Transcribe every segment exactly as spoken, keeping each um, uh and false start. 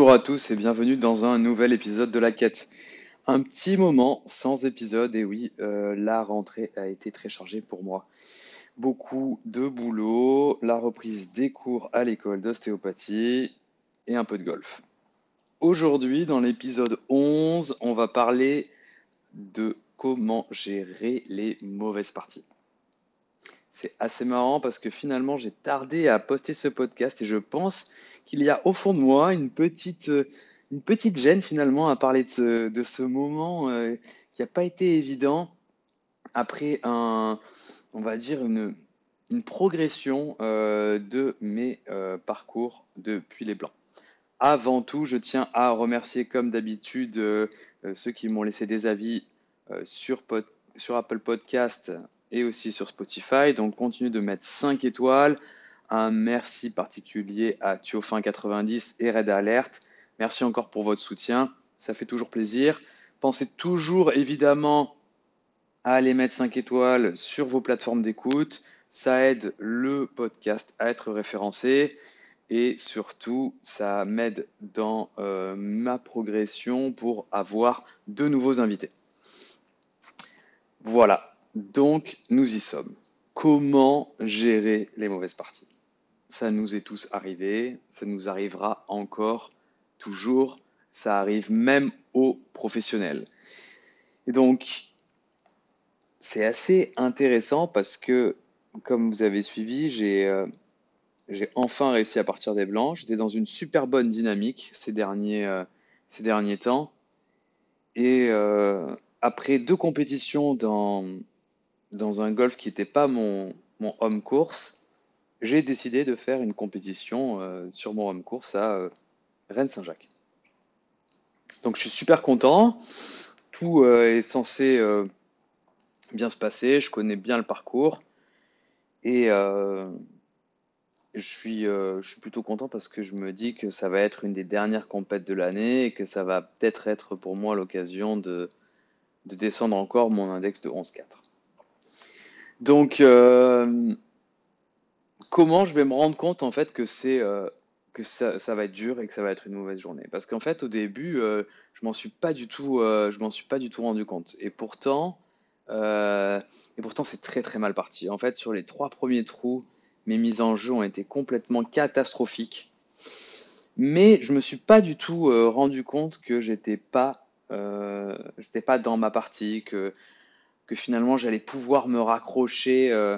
Bonjour à tous et bienvenue dans un nouvel épisode de La Quête. Un petit moment sans épisode, et oui, euh, la rentrée a été très chargée pour moi. Beaucoup de boulot, la reprise des cours à l'école d'ostéopathie et un peu de golf. Aujourd'hui, dans l'épisode onze, on va parler de comment gérer les mauvaises parties. C'est assez marrant parce que finalement, j'ai tardé à poster ce podcast et je pense qu'il y a au fond de moi une petite, euh, une petite gêne finalement à parler de ce, de ce moment euh, qui n'a pas été évident après un, on va dire une, une progression euh, de mes euh, parcours depuis les Blancs. Avant tout, je tiens à remercier comme d'habitude euh, euh, ceux qui m'ont laissé des avis euh, sur, pod- sur Apple Podcast et aussi sur Spotify. Donc, continuez de mettre cinq étoiles. Un merci particulier à Thiofin quatre-vingt-dix et Red Alert. Merci encore pour votre soutien. Ça fait toujours plaisir. Pensez toujours évidemment à aller mettre cinq étoiles sur vos plateformes d'écoute. Ça aide le podcast à être référencé et surtout, ça m'aide dans euh, ma progression pour avoir de nouveaux invités. Voilà, donc nous y sommes. Comment gérer les mauvaises parties? Ça nous est tous arrivé, ça nous arrivera encore, toujours, ça arrive même aux professionnels. Et donc, c'est assez intéressant parce que, comme vous avez suivi, j'ai euh, j'ai enfin réussi à partir des blancs. J'étais dans une super bonne dynamique ces derniers, euh, ces derniers temps. Et euh, après deux compétitions dans, dans un golf qui n'était pas mon, mon home course, j'ai décidé de faire une compétition euh, sur mon home course à euh, Rennes-Saint-Jacques. Donc je suis super content. Tout euh, est censé euh, bien se passer. Je connais bien le parcours. Et, euh, Je suis, euh, je suis plutôt content parce que je me dis que ça va être une des dernières compètes de l'année et que ça va peut-être être pour moi l'occasion de, de descendre encore mon index de onze virgule quatre. Donc, euh, comment je vais me rendre compte en fait que c'est euh, que ça, ça va être dur et que ça va être une mauvaise journée? Parce qu'en fait, au début, euh, je m'en suis pas du tout, euh, je m'en suis pas du tout rendu compte. Et pourtant, euh, et pourtant, c'est très très mal parti. En fait, sur les trois premiers trous, mes mises en jeu ont été complètement catastrophiques. Mais je me suis pas du tout euh, rendu compte que j'étais pas, euh, j'étais pas dans ma partie, que, que finalement j'allais pouvoir me raccrocher euh,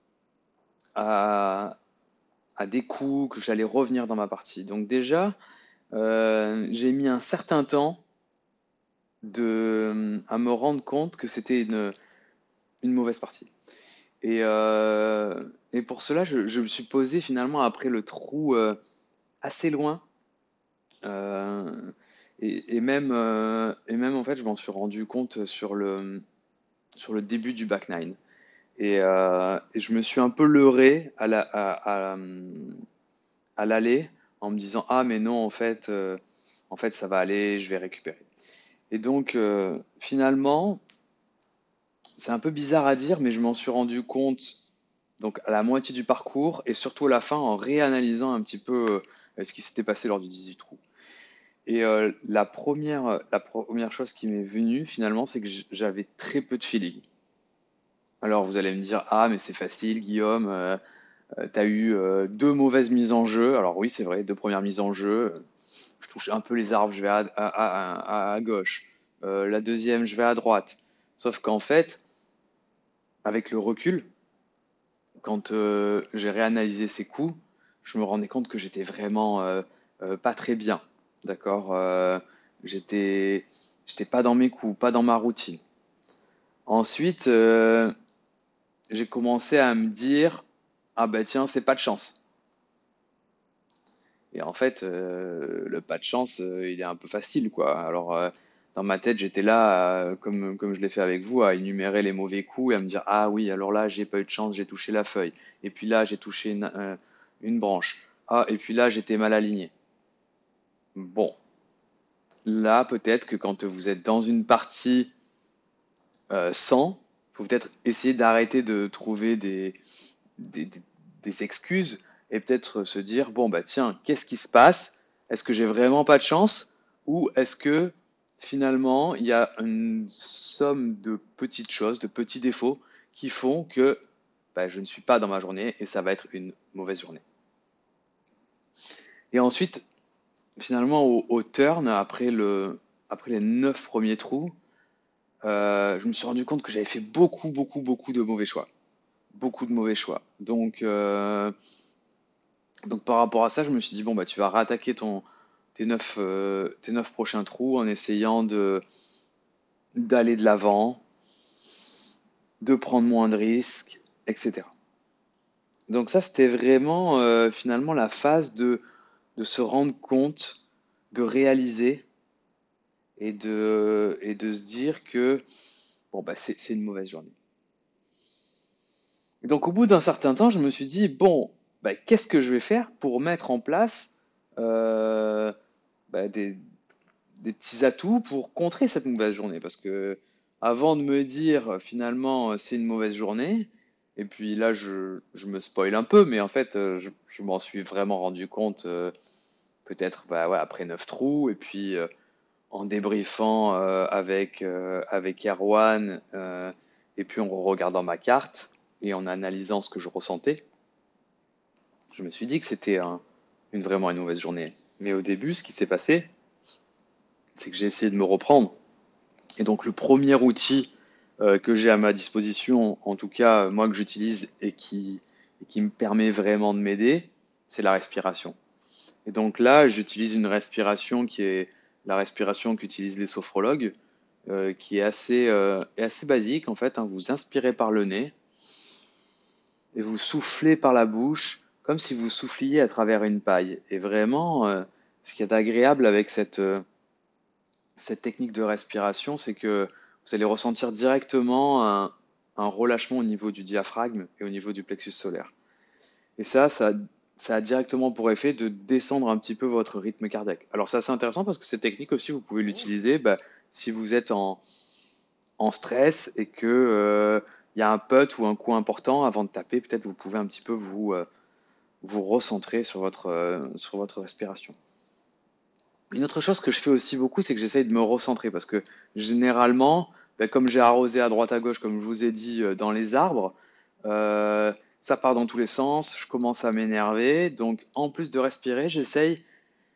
à, à des coups, que j'allais revenir dans ma partie. Donc déjà, euh, j'ai mis un certain temps de, à me rendre compte que c'était une, une mauvaise partie. Et, euh, et pour cela, je, je me suis posé finalement après le trou euh, assez loin. Euh, et, et même, euh, et même en fait, je m'en suis rendu compte sur le, sur le début du back nine. Et, euh, et je me suis un peu leurré à la, à, à, à l'aller en me disant, ah mais non, en fait, euh, en fait, ça va aller, je vais récupérer. Et donc, euh, finalement, c'est un peu bizarre à dire, mais je m'en suis rendu compte donc à la moitié du parcours et surtout à la fin en réanalysant un petit peu euh, ce qui s'était passé lors du dix-huit trous. Et euh, la première, la première chose qui m'est venue finalement, c'est que j- j'avais très peu de feeling. Alors vous allez me dire, ah mais c'est facile, Guillaume, euh, euh, t'as eu euh, deux mauvaises mises en jeu. Alors oui, c'est vrai, deux premières mises en jeu. Je touche un peu les arbres, je vais à, à- à- à- à gauche. Euh, la deuxième, je vais à droite. Sauf qu'en fait, avec le recul, quand euh, j'ai réanalysé ces coups, je me rendais compte que j'étais vraiment euh, euh, pas très bien. D'accord? Euh, j'étais, j'étais pas dans mes coups, pas dans ma routine. Ensuite, euh, j'ai commencé à me dire, ah ben tiens, c'est pas de chance. Et en fait, euh, le pas de chance, euh, il est un peu facile, quoi. Alors, euh, dans ma tête, j'étais là, euh, comme, comme je l'ai fait avec vous, à énumérer les mauvais coups et à me dire, ah oui, alors là, j'ai pas eu de chance, j'ai touché la feuille. Et puis là, j'ai touché une, euh, une branche. Ah, et puis là, j'étais mal aligné. Bon, là, peut-être que quand vous êtes dans une partie euh, sans, faut peut-être essayer d'arrêter de trouver des, des, des- des excuses et peut-être se dire, bon, bah tiens, qu'est-ce qui se passe? Est-ce que j'ai vraiment pas de chance ou est-ce que finalement il y a une somme de petites choses, de petits défauts qui font que bah, je ne suis pas dans ma journée et ça va être une mauvaise journée. Et ensuite, finalement, au, au turn, après le, après les neuf premiers trous, euh, je me suis rendu compte que j'avais fait beaucoup, beaucoup, beaucoup de mauvais choix. Beaucoup de mauvais choix. Donc, euh, donc par rapport à ça, je me suis dit, bon, bah, tu vas rattaquer ton, tes neuf, euh, tes neuf prochains trous en essayant de, d'aller de l'avant, de prendre moins de risques, et cetera. Donc ça, c'était vraiment euh, finalement la phase de, de se rendre compte, de réaliser et de, et de se dire que bon, bah, c'est, c'est une mauvaise journée. Et donc au bout d'un certain temps, je me suis dit, bon, bah, qu'est-ce que je vais faire pour mettre en place euh, bah, des, des petits atouts pour contrer cette mauvaise journée? Parce que avant de me dire finalement c'est une mauvaise journée, et puis là je, je me spoil un peu, mais en fait euh, je, je m'en suis vraiment rendu compte euh, peut-être bah, ouais, après neuf trous, et puis euh, en débriefant euh, avec, euh, avec Erwan, euh, et puis en regardant ma carte et en analysant ce que je ressentais, je me suis dit que c'était un- une, vraiment une mauvaise journée. Mais au début, ce qui s'est passé, c'est que j'ai essayé de me reprendre. Et donc le premier outil euh, que j'ai à ma disposition, en tout cas moi que j'utilise et qui, et qui me permet vraiment de m'aider, c'est la respiration. Et donc là, j'utilise une respiration qui est la respiration qu'utilisent les sophrologues, euh, qui est assez, euh, est assez basique en fait, hein. Vous inspirez par le nez et vous soufflez par la bouche comme si vous souffliez à travers une paille. Et vraiment, euh, ce qui est agréable avec cette, euh, cette technique de respiration, c'est que vous allez ressentir directement un, un relâchement au niveau du diaphragme et au niveau du plexus solaire. Et ça, ça, ça a directement pour effet de descendre un petit peu votre rythme cardiaque. Alors ça, c'est intéressant parce que cette technique aussi, vous pouvez l'utiliser bah, si vous êtes en, en stress et que euh, il y a un putt ou un coup important avant de taper, peut-être vous pouvez un petit peu vous, euh, vous recentrer sur votre, euh, sur votre respiration. Une autre chose que je fais aussi beaucoup, c'est que j'essaye de me recentrer parce que généralement, ben, comme j'ai arrosé à droite à gauche, comme je vous ai dit, euh, dans les arbres, euh, ça part dans tous les sens, je commence à m'énerver. Donc, en plus de respirer, j'essaye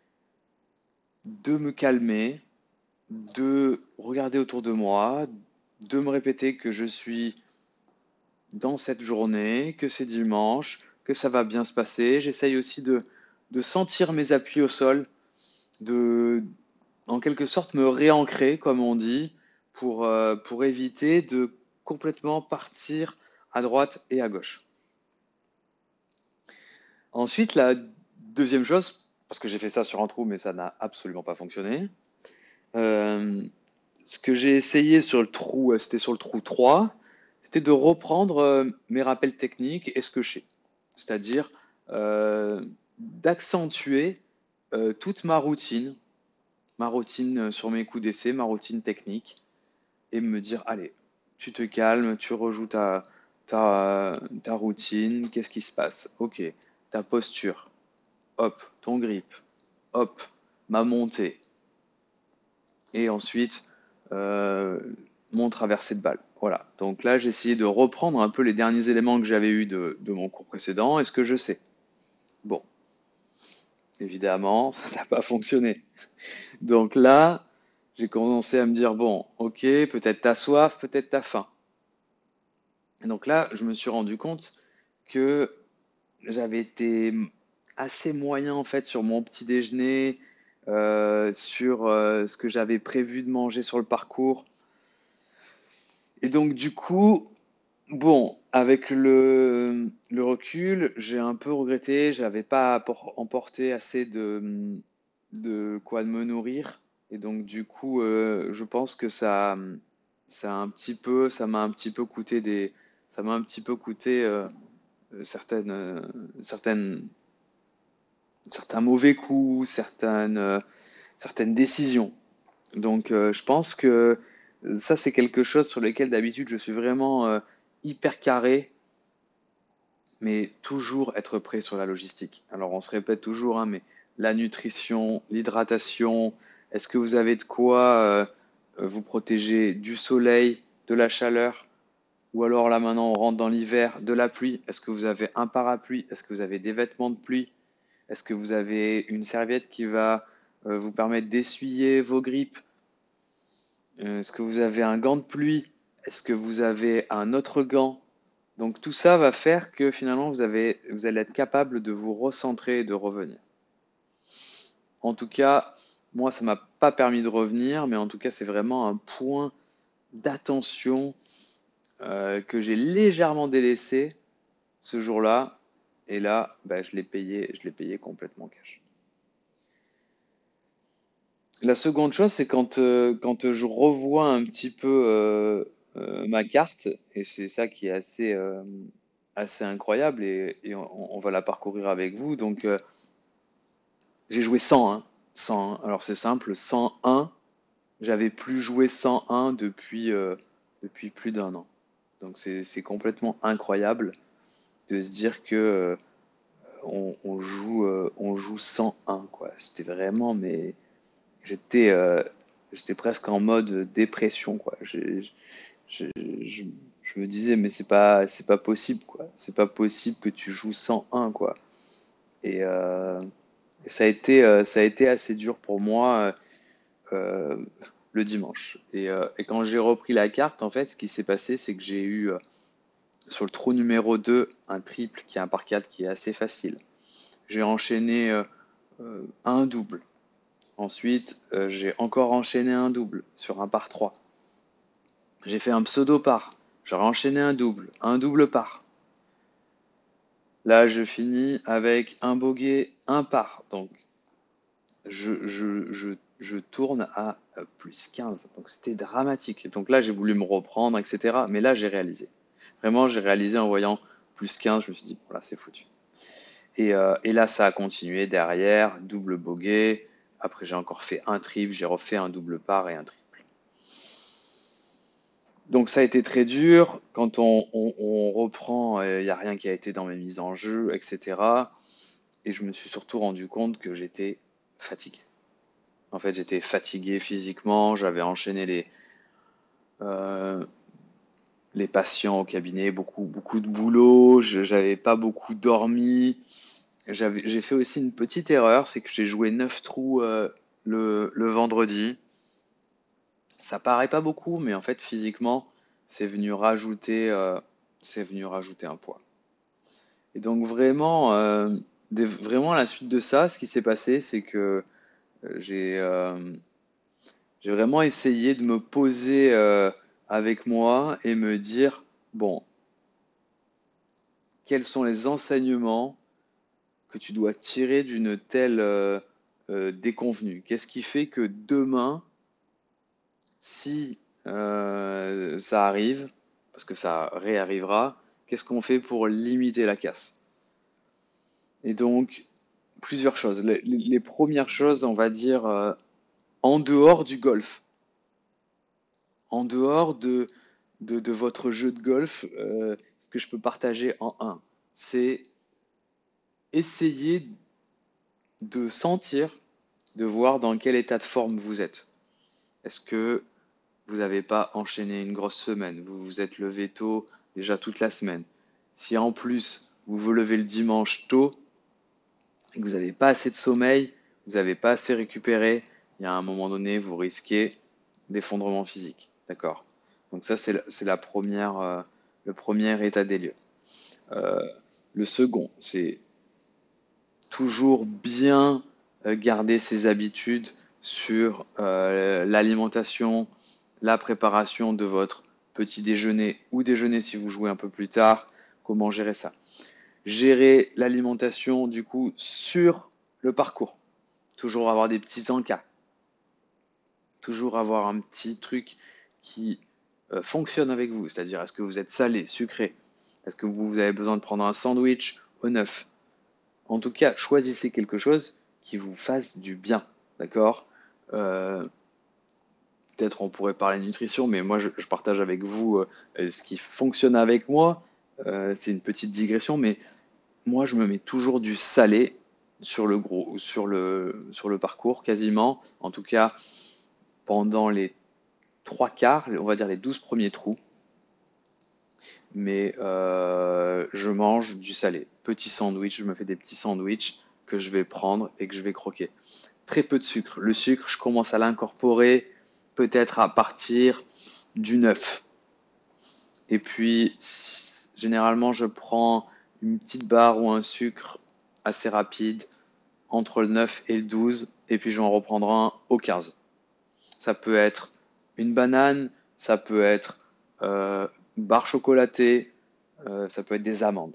de me calmer, de regarder autour de moi, de me répéter que je suis dans cette journée, que c'est dimanche, que ça va bien se passer. J'essaye aussi de, de sentir mes appuis au sol, de, en quelque sorte, me réancrer, comme on dit, pour, euh, pour éviter de complètement partir à droite et à gauche. Ensuite, la deuxième chose, parce que j'ai fait ça sur un trou, mais ça n'a absolument pas fonctionné. euh, Ce que j'ai essayé sur le trou, euh, c'était sur le trou trois, c'était de reprendre euh, mes rappels techniques et ce que je sais. C'est-à-dire euh, d'accentuer euh, toute ma routine, ma routine euh, sur mes coups d'essai, ma routine technique, et me dire, allez, tu te calmes, tu rejoues ta, ta, ta routine, qu'est-ce qui se passe? Ok, ta posture, hop, ton grip, hop, ma montée, et ensuite euh, mon traversé de balle. Voilà, donc là j'ai essayé de reprendre un peu les derniers éléments que j'avais eus de, de mon cours précédent et ce que je sais. Bon, évidemment, ça n'a pas fonctionné. Donc là, j'ai commencé à me dire, bon, ok, peut-être t'as soif, peut-être t'as faim. Et donc là, je me suis rendu compte que j'avais été assez moyen en fait sur mon petit déjeuner, euh, sur euh, ce que j'avais prévu de manger sur le parcours. Et donc du coup, bon, avec le, le recul, j'ai un peu regretté, j'avais pas appor- emporté assez de, de quoi me nourrir. Et donc du coup, euh, je pense que ça, ça a un petit peu, ça m'a un petit peu coûté des, ça m'a un petit peu coûté euh, certaines, euh, certaines, certains mauvais coups, certaines, euh, certaines décisions. Donc, euh, je pense que ça, c'est quelque chose sur lequel d'habitude je suis vraiment euh, hyper carré, mais toujours être prêt sur la logistique. Alors, on se répète toujours, hein, mais la nutrition, l'hydratation. Est-ce que vous avez de quoi euh, euh, vous protéger du soleil, de la chaleur? Ou alors là maintenant on rentre dans l'hiver, de la pluie. Est-ce que vous avez un parapluie? Est-ce que vous avez des vêtements de pluie? Est-ce que vous avez une serviette qui va euh, vous permettre d'essuyer vos grippes? Euh, Est-ce que vous avez un gant de pluie? Est-ce que vous avez un autre gant? Donc tout ça va faire que finalement vous avez, vous allez être capable de vous recentrer et de revenir. En tout cas, moi ça m'a pas permis de revenir, mais en tout cas c'est vraiment un point d'attention euh, que j'ai légèrement délaissé ce jour-là. Et là, bah, je l'ai payé, je l'ai payé complètement cash. La seconde chose, c'est quand, euh, quand je revois un petit peu euh, euh, ma carte, et c'est ça qui est assez, euh, assez incroyable, et, et on, on va la parcourir avec vous. Donc, euh, j'ai joué cent un. cent un. Alors, c'est simple, cent un, j'avais plus joué cent un depuis, euh, depuis plus d'un an. Donc, c'est, c'est complètement incroyable de se dire que euh, on, on joue, euh, on joue cent un, quoi. C'était vraiment, mais j'étais euh, j'étais presque en mode dépression, quoi. J'ai- je, je, je me disais, mais c'est pas, c'est pas possible, quoi. C'est pas possible que tu joues cent un, quoi. Et, euh, et ça a été, euh, ça a été assez dur pour moi euh, le dimanche. Et, euh, et quand j'ai repris la carte, en fait, ce qui s'est passé, c'est que j'ai eu euh, sur le trou numéro deux un triple qui est un par quatre qui est assez facile. J'ai enchaîné euh, euh, un double. Ensuite, euh, j'ai encore enchaîné un double sur un par trois. J'ai fait un pseudo par. J'aurais enchaîné un double, un double par. Là, je finis avec un bogey, un par. Donc, je, je, je, je tourne à euh, plus quinze. Donc, c'était dramatique. Donc là, j'ai voulu me reprendre, et cetera. Mais là, j'ai réalisé. Vraiment, j'ai réalisé en voyant plus quinze. Je me suis dit, voilà, c'est foutu. Et, euh, et là, ça a continué derrière, double bogey. Après, j'ai encore fait un triple, j'ai refait un double par et un triple. Donc ça a été très dur. Quand on, on- on reprend, il n'y a rien qui a été dans mes mises en jeu, et cetera. Et je me suis surtout rendu compte que j'étais fatigué. En fait, j'étais fatigué physiquement. J'avais enchaîné les, euh, les patients au cabinet, beaucoup, beaucoup de boulot. Je J'avais pas beaucoup dormi. J'avais, j'ai fait aussi une petite erreur, c'est que j'ai joué neuf trous euh, le, le vendredi. Ça paraît pas beaucoup, mais en fait, physiquement, c'est venu rajouter, euh, c'est venu rajouter un poids. Et donc vraiment, euh, des- vraiment à la suite de ça, ce qui s'est passé, c'est que euh, j'ai euh, j'ai vraiment essayé de me poser euh, avec moi et me dire, bon, quels sont les enseignements que tu dois tirer d'une telle euh, euh, déconvenue? Qu'est-ce qui fait que demain, si euh, ça arrive, parce que ça réarrivera, qu'est-ce qu'on fait pour limiter la casse? Et donc, plusieurs choses. Les, les- les premières choses, on va dire, euh, en dehors du golf, en dehors de, de, de votre jeu de golf, euh, ce que je peux partager en un, c'est essayer de sentir, de voir dans quel état de forme vous êtes. Est-ce que vous n'avez pas enchaîné une grosse semaine? Vous vous êtes levé tôt déjà toute la semaine. Si en plus vous vous levez le dimanche tôt et que vous n'avez pas assez de sommeil, vous n'avez pas assez récupéré, il y a un moment donné, vous risquez d'effondrement physique. D'accord? Donc ça, c'est la, c'est la première, euh, le premier état des lieux. Euh, le second, c'est toujours bien euh, garder ses habitudes sur euh, l'alimentation, la préparation de votre petit déjeuner ou déjeuner si vous jouez un peu plus tard. Comment gérer ça? Gérer l'alimentation du coup sur le parcours. Toujours avoir des petits encas. Toujours avoir un petit truc qui euh, fonctionne avec vous. C'est-à-dire, est-ce que vous êtes salé, sucré? Est-ce que vous, vous avez besoin de prendre un sandwich au neuf? En tout cas, choisissez quelque chose qui vous fasse du bien. D'accord? Euh, Peut-être on pourrait parler nutrition, mais moi je, je partage avec vous euh, ce qui fonctionne avec moi. Euh, c'est une petite digression, mais moi je me mets toujours du salé sur le gros, sur le, sur le parcours quasiment. En tout cas, pendant les trois quarts, on va dire les douze premiers trous. Mais euh, je mange du salé. Petit sandwich, je me fais des petits sandwichs que je vais prendre et que je vais croquer. Très peu de sucre. Le sucre, je commence à l'incorporer peut-être à partir du neuf. Et puis, s- généralement, je prends une petite barre ou un sucre assez rapide entre le neuf et le douze, et puis je vais en reprendre un au quinze. Ça peut être une banane, ça peut être euh, une barre chocolatée, euh, ça peut être des amandes.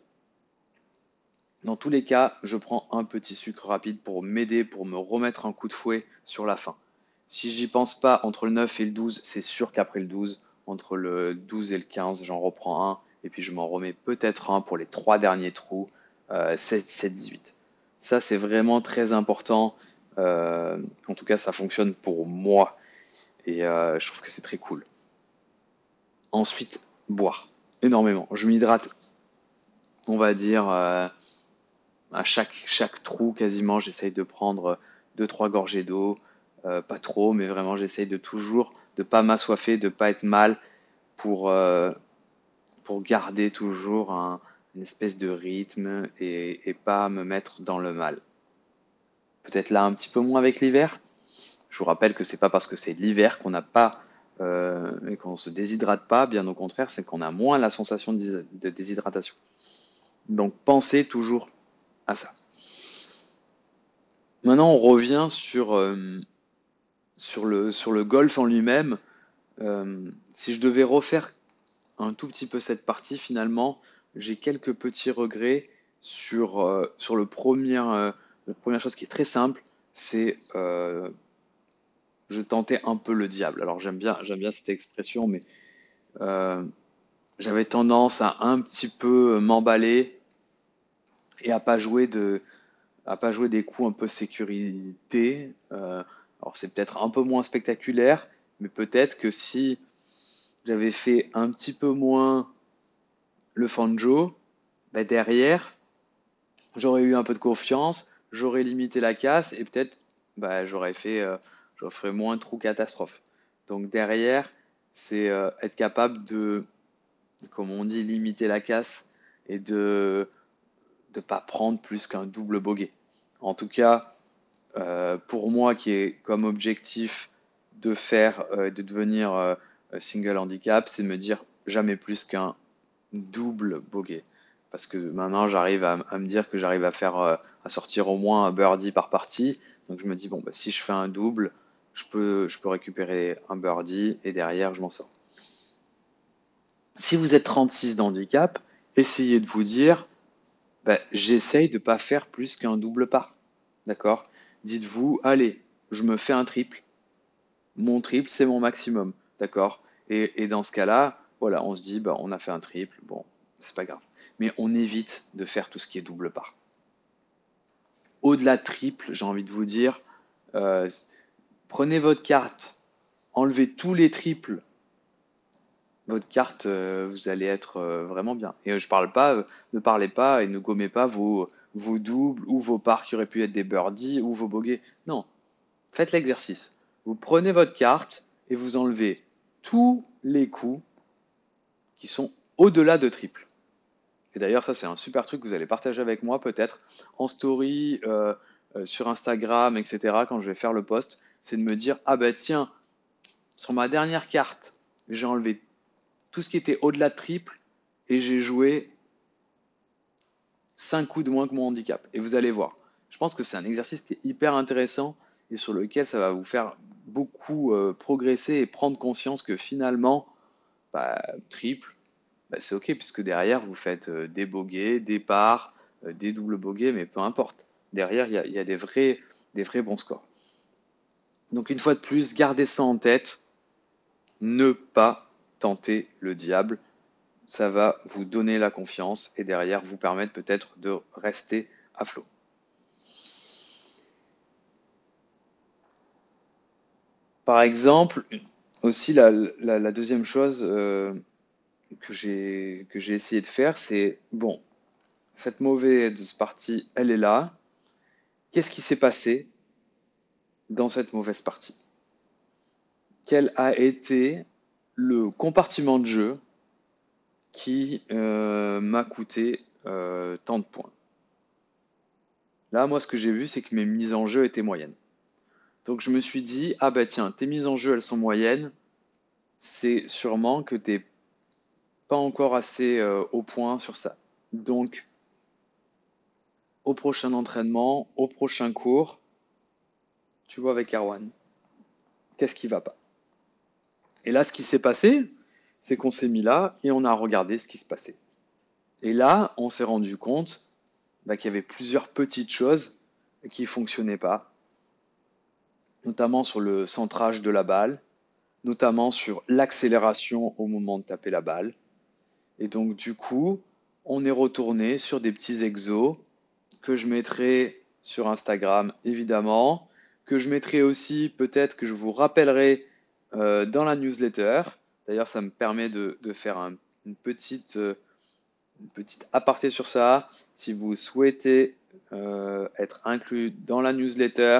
Dans tous les cas, je prends un petit sucre rapide pour m'aider, pour me remettre un coup de fouet sur la fin. Si j'y pense pas entre le neuf et le douze, c'est sûr qu'après le douze, entre le douze et le quinze, j'en reprends un, et puis je m'en remets peut-être un pour les trois derniers trous, euh, seize, dix-sept, dix-huit. Ça, c'est vraiment très important. Euh, en tout cas, ça fonctionne pour moi, et euh, je trouve que c'est très cool. Ensuite, boire énormément. Je m'hydrate, on va dire, euh, à chaque, chaque trou quasiment, j'essaye de prendre deux, trois gorgées d'eau, euh, pas trop, mais vraiment j'essaye de toujours de pas m'assoiffer, de pas être mal pour, euh, pour garder toujours un, une espèce de rythme et, et pas me mettre dans le mal. Peut-être là un petit peu moins avec l'hiver. Je vous rappelle que c'est pas parce que c'est l'hiver qu'on n'a pas euh, et qu'on se déshydrate pas, bien au contraire, c'est qu'on a moins la sensation de de déshydratation. Donc pensez toujours à ça. Maintenant, on revient sur, euh, sur le, sur le golf en lui-même. Euh, si je devais refaire un tout petit peu cette partie, finalement, j'ai quelques petits regrets sur, euh, sur le premier, euh, la première chose qui est très simple, c'est euh, je tentais un peu le diable. Alors j'aime bien, j'aime bien cette expression, mais euh, j'avais tendance à un petit peu m'emballer et à pas jouer de, à pas jouer des coups un peu sécurité. Euh, alors c'est peut-être un peu moins spectaculaire, mais peut-être que si j'avais fait un petit peu moins le Fanjo, bah derrière, j'aurais eu un peu de confiance, j'aurais limité la casse et peut-être bah, j'aurais fait, euh, j'aurais fait moins de trous catastrophe. Donc derrière, c'est euh, être capable de, comme on dit, limiter la casse et de ne pas prendre plus qu'un double bogey. En tout cas, euh, pour moi qui est comme objectif de faire, euh, de devenir euh, single handicap, c'est me dire jamais plus qu'un double bogey. Parce que maintenant j'arrive à, à me dire que j'arrive à faire, euh, à sortir au moins un birdie par partie. Donc je me dis bon bah si je fais un double, je peux, je peux récupérer un birdie et derrière je m'en sors. Si vous êtes trente-six d'handicap, essayez de vous dire bah, j'essaye de pas faire plus qu'un double par. D'accord? Dites-vous, allez, je me fais un triple. Mon triple, c'est mon maximum. D'accord? Et, et dans ce cas-là, voilà, on se dit, bah, on a fait un triple. Bon, c'est pas grave. Mais on évite de faire tout ce qui est double par. Au-delà de triple, j'ai envie de vous dire, euh, prenez votre carte, enlevez tous les triples. Votre carte, euh, vous allez être euh, vraiment bien. Et euh, je parle pas, euh, ne parlez pas et ne gommez pas vos, vos doubles ou vos pars qui auraient pu être des birdies ou vos bogeys. Non, faites l'exercice. Vous prenez votre carte et vous enlevez tous les coups qui sont au-delà de triple. Et d'ailleurs, ça, c'est un super truc que vous allez partager avec moi, peut-être en story, euh, euh, sur Instagram, et cetera, quand je vais faire le post. C'est de me dire, ah ben tiens, sur ma dernière carte, j'ai enlevé tout ce qui était au-delà de triple et j'ai joué cinq coups de moins que mon handicap. Et vous allez voir. Je pense que c'est un exercice qui est hyper intéressant et sur lequel ça va vous faire beaucoup euh, progresser et prendre conscience que finalement, bah, triple, bah, c'est ok puisque derrière vous faites euh, des bogeys, des pars, euh, des doubles bogeys, mais peu importe. Derrière, il y a, il y a des vrais, des vrais bons scores. Donc une fois de plus, gardez ça en tête. Ne pas tenter le diable. Ça va vous donner la confiance et derrière vous permettre peut-être de rester à flot. Par exemple, aussi la, la- la deuxième chose euh, que j'ai que j'ai essayé de faire, c'est bon, cette mauvaise partie, elle est là. Qu'est-ce qui s'est passé dans cette mauvaise partie? Quel a été le compartiment de jeu qui euh, m'a coûté euh, tant de points? Là, moi, ce que j'ai vu, c'est que mes mises en jeu étaient moyennes. Donc, je me suis dit, ah bah tiens, tes mises en jeu, elles sont moyennes, c'est sûrement que t'es pas encore assez euh, au point sur ça. Donc, au prochain entraînement, au prochain cours, tu vois avec Erwan, qu'est-ce qui va pas? Et là, ce qui s'est passé, c'est qu'on s'est mis là et on a regardé ce qui se passait. Et là, on s'est rendu compte bah, qu'il y avait plusieurs petites choses qui fonctionnaient pas, notamment sur le centrage de la balle, notamment sur l'accélération au moment de taper la balle. Et donc, du coup, on est retourné sur des petits exos que je mettrai sur Instagram, évidemment, que je mettrai aussi, peut-être que je vous rappellerai euh, dans la newsletter. D'ailleurs, ça me permet de, de faire un- une petite, euh, une petite aparté sur ça. Si vous souhaitez euh, être inclus dans la newsletter,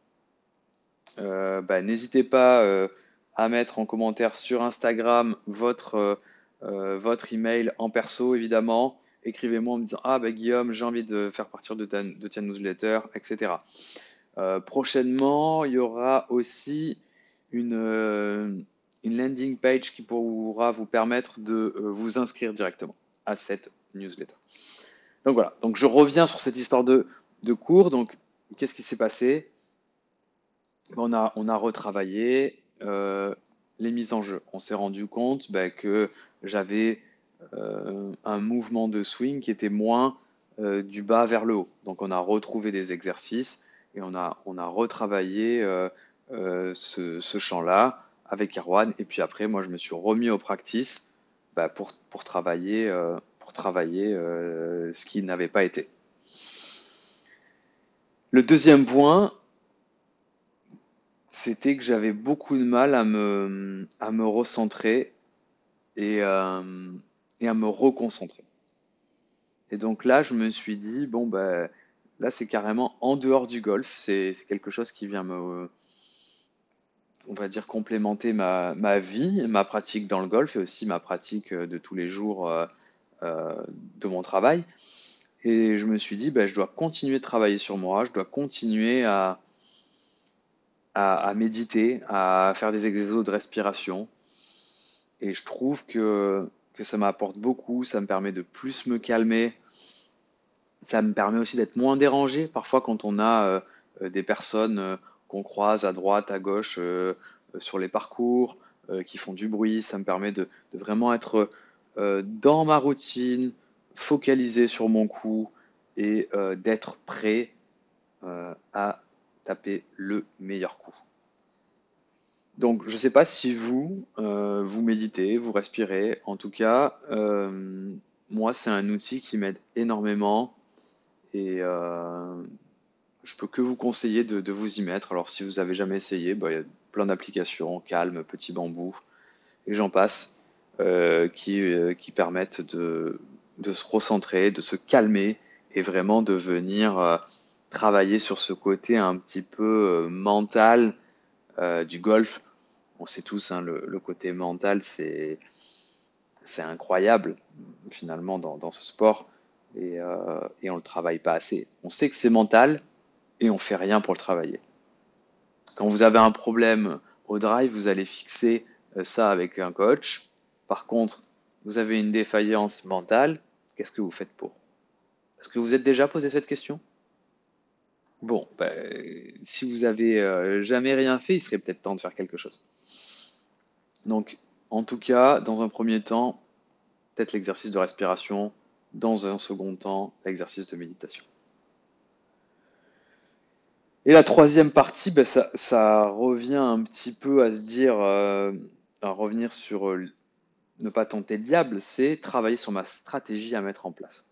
euh, bah, n'hésitez pas euh, à mettre en commentaire sur Instagram votre, euh, euh, votre email en perso, évidemment. Écrivez-moi en me disant, ah bah Guillaume, j'ai envie de faire partir de ta, de ta newsletter, et cetera. Euh, prochainement, il y aura aussi une, euh, une landing page qui pourra vous permettre de euh, vous inscrire directement à cette newsletter. Donc voilà, donc je reviens sur cette histoire de, de cours. Donc, qu'est-ce qui s'est passé? On a, on a retravaillé euh, les mises en jeu. On s'est rendu compte bah, que j'avais euh, un mouvement de swing qui était moins euh, du bas vers le haut. Donc on a retrouvé des exercices et on a, on a retravaillé euh, euh, ce, ce champ-là avec Erwan. Et puis après, moi, je me suis remis au practice bah, pour, pour travailler, euh, pour travailler euh, ce qui n'avait pas été. Le deuxième point, c'était que j'avais beaucoup de mal à me, à me recentrer et, euh, et à me reconcentrer. Et donc là, je me suis dit, bon, ben, là, c'est carrément en dehors du golf. C'est, c'est quelque chose qui vient me, on va dire, complémenter ma, ma vie, ma pratique dans le golf et aussi ma pratique euh, de tous les jours euh, euh, de mon travail. Et je me suis dit, ben, je dois continuer de travailler sur moi, je dois continuer à, à, à méditer, à faire des exercices de respiration. Et je trouve que, que ça m'apporte beaucoup, ça me permet de plus me calmer, ça me permet aussi d'être moins dérangé. Parfois, quand on a euh, euh, des personnes euh, qu'on croise à droite, à gauche, euh, euh, sur les parcours, euh, qui font du bruit, ça me permet de, de vraiment être euh, dans ma routine, focalisé sur mon coup et euh, d'être prêt euh, à taper le meilleur coup. Donc, je ne sais pas si vous, euh, vous méditez, vous respirez. En tout cas, euh, moi, c'est un outil qui m'aide énormément et euh, je peux que vous conseiller de, de vous y mettre. Alors, si vous avez jamais essayé, bah, il y a plein d'applications, Calme, Petit Bambou, et j'en passe, euh, qui, euh, qui permettent de, de se recentrer, de se calmer et vraiment de venir euh, travailler sur ce côté un petit peu euh, mental euh, du golf. On sait tous, hein, le, le côté mental, c'est c'est incroyable finalement dans, dans ce sport et, euh, et on le travaille pas assez. On sait que c'est mental et on fait rien pour le travailler. Quand vous avez un problème au drive, vous allez fixer euh, ça avec un coach. Par contre, vous avez une défaillance mentale, qu'est-ce que vous faites pour? Est-ce que vous êtes déjà posé cette question? Bon, ben, si vous avez euh, jamais rien fait, il serait peut-être temps de faire quelque chose. Donc, en tout cas, dans un premier temps, peut-être l'exercice de respiration, dans un second temps, l'exercice de méditation. Et la troisième partie, ben, ça, ça revient un petit peu à se dire, euh, à revenir sur euh, ne pas tenter le diable, c'est travailler sur ma stratégie à mettre en place.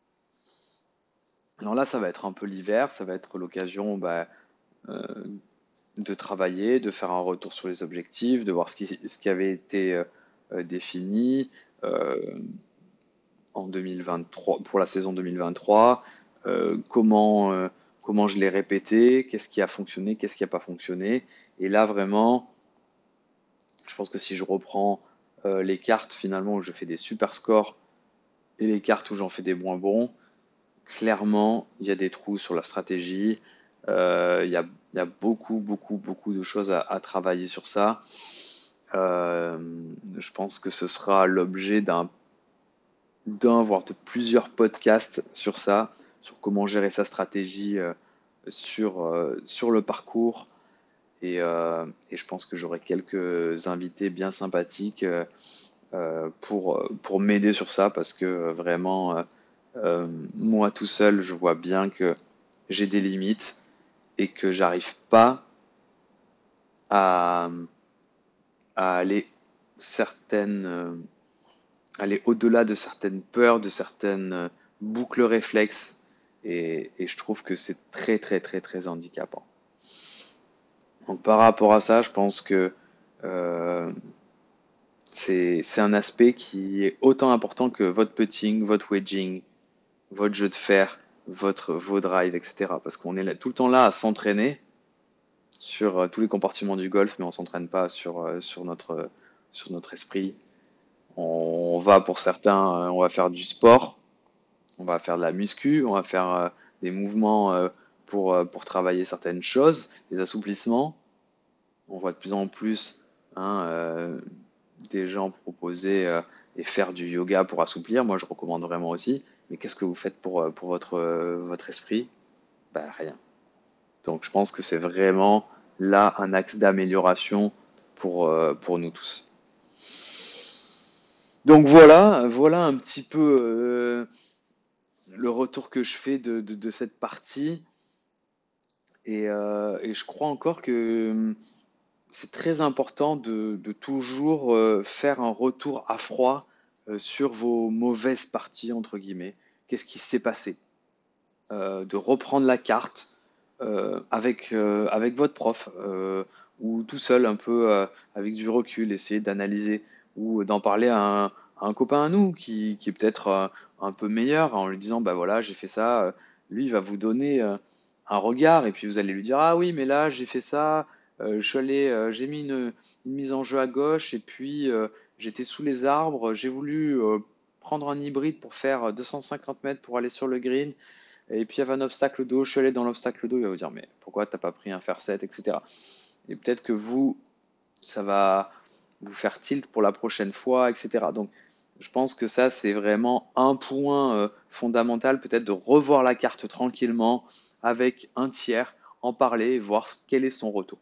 Alors là, ça va être un peu l'hiver, ça va être l'occasion ben, euh, de travailler, de faire un retour sur les objectifs, de voir ce qui, ce qui avait été euh, défini euh, en deux mille vingt-trois, pour la saison deux mille vingt-trois, euh, comment, euh, comment je l'ai répété, qu'est-ce qui a fonctionné, qu'est-ce qui n'a pas fonctionné. Et là, vraiment, je pense que si je reprends euh, les cartes finalement où je fais des super scores et les cartes où j'en fais des moins bons, clairement, il y a des trous sur la stratégie. Euh, il y a, il y a beaucoup, beaucoup, beaucoup de choses à, à travailler sur ça. Euh, je pense que ce sera l'objet d'un, d'un, voire de plusieurs podcasts sur ça, sur comment gérer sa stratégie euh, sur, euh, sur le parcours. Et, euh, et je pense que j'aurai quelques invités bien sympathiques euh, euh, pour, pour m'aider sur ça parce que euh, vraiment, euh, euh, moi tout seul, je vois bien que j'ai des limites et que j'arrive pas à, à aller certaines, euh, aller au-delà de certaines peurs, de certaines euh, boucles réflexes. Et, et je trouve que c'est très, très, très, très handicapant. Donc par rapport à ça, je pense que euh, c'est, c'est un aspect qui est autant important que votre putting, votre wedging, votre jeu de fer, votre, vos drives, et cetera. Parce qu'on est là- tout le temps là à s'entraîner sur euh, tous les compartiments du golf, mais on s'entraîne pas sur, euh, sur notre, sur notre esprit. On va pour certains, euh, on va faire du sport, on va faire de la muscu, on va faire euh, des mouvements euh, pour, euh, pour travailler certaines choses, des assouplissements. On voit de plus en plus hein, euh, des gens proposer euh, et faire du yoga pour assouplir. Moi, je recommande vraiment aussi. Mais qu'est-ce que vous faites pour, euh, pour votre, euh, votre esprit? Bah, rien. Donc, je pense que c'est vraiment là un axe d'amélioration pour, euh, pour nous tous. Donc voilà, voilà un petit peu euh, le retour que je fais de, de, de cette partie. Et, euh, et je crois encore que hum, c'est très important de, de toujours euh, faire un retour à froid euh, sur vos mauvaises parties, entre guillemets. Qu'est-ce qui s'est passé? Euh, de reprendre la carte euh, avec, euh, avec votre prof euh, ou tout seul, un peu euh, avec du recul, essayer d'analyser ou d'en parler à un, à un copain à nous qui, qui est peut-être euh, un peu meilleur en lui disant, bah voilà, j'ai fait ça. euh, Lui, il va vous donner euh, un regard et puis vous allez lui dire, ah oui, mais là, j'ai fait ça. euh, je suis allé, euh, j'ai mis une, une mise en jeu à gauche et puis euh, j'étais sous les arbres. J'ai voulu euh, prendre un hybride pour faire deux cent cinquante mètres pour aller sur le green. Et puis il y avait un obstacle d'eau, je suis allé dans l'obstacle d'eau, il va vous dire mais pourquoi t'as pas pris un fer sept, et cetera. Et peut-être que vous, ça va vous faire tilt pour la prochaine fois, et cetera. Donc je pense que ça c'est vraiment un point euh, fondamental, peut-être de revoir la carte tranquillement avec un tiers, en parler, voir quel est son retour.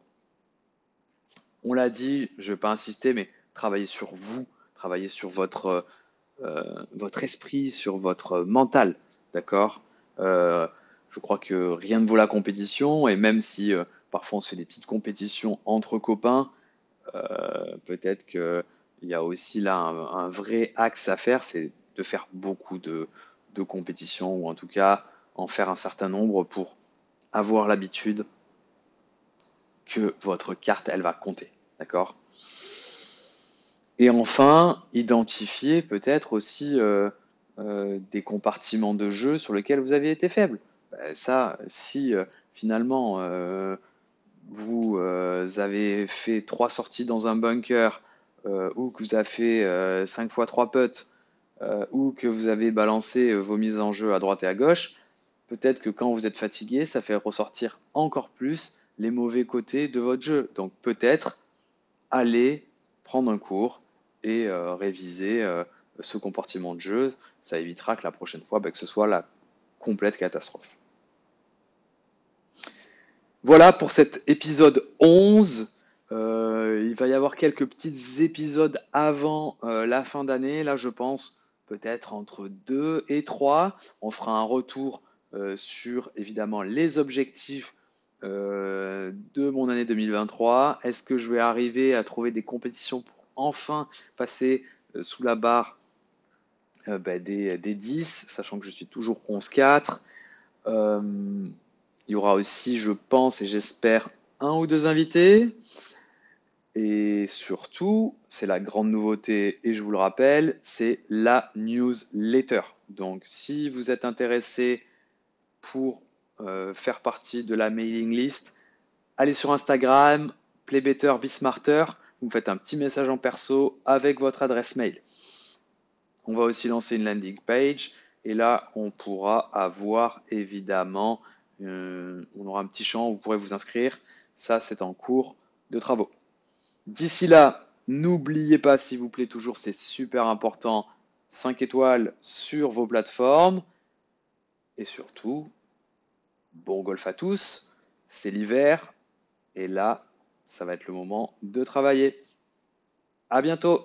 On l'a dit, je ne vais pas insister, mais travaillez sur vous, travaillez sur votre, euh, votre esprit, sur votre mental, d'accord? Euh, je crois que rien ne vaut la compétition, et même si euh, parfois on se fait des petites compétitions entre copains, euh, peut-être qu'il y a aussi là un, un vrai axe à faire, c'est de faire beaucoup de, de compétitions, ou en tout cas en faire un certain nombre pour avoir l'habitude que votre carte, elle va compter, d'accord? Et enfin, identifier peut-être aussi euh, euh, des compartiments de jeu sur lesquels vous avez été faible. Ben, ça, si euh, finalement euh, vous euh, avez fait trois sorties dans un bunker, euh, ou que vous avez fait euh, cinq fois trois putts, euh, ou que vous avez balancé euh, vos mises en jeu à droite et à gauche, peut-être que quand vous êtes fatigué, ça fait ressortir encore plus les mauvais côtés de votre jeu. Donc peut-être aller prendre un cours et euh, réviser euh, ce comportement de jeu. Ça évitera que la prochaine fois, bah, que ce soit la complète catastrophe. Voilà pour cet épisode onze. Euh, il va y avoir quelques petits épisodes avant euh, la fin d'année. Là, je pense peut-être entre deux et trois. On fera un retour euh, sur évidemment les objectifs euh, de mon année deux mille vingt-trois. Est-ce que je vais arriver à trouver des compétitions pour enfin passer euh, sous la barre euh, bah, des, des dix, sachant que je suis toujours onze quatre. Euh, il y aura aussi, je pense et j'espère, un ou deux invités. Et surtout, c'est la grande nouveauté, et je vous le rappelle, c'est la newsletter. Donc, si vous êtes intéressé pour euh, faire partie de la mailing list, allez sur Instagram, Play Better, Be Smarter, vous me faites un petit message en perso avec votre adresse mail. On va aussi lancer une landing page et là, on pourra avoir évidemment, euh, on aura un petit champ où vous pourrez vous inscrire. Ça, c'est en cours de travaux. D'ici là, n'oubliez pas, s'il vous plaît, toujours, c'est super important, cinq étoiles sur vos plateformes. Et surtout, bon golf à tous, c'est l'hiver. Et là, ça va être le moment de travailler. À bientôt!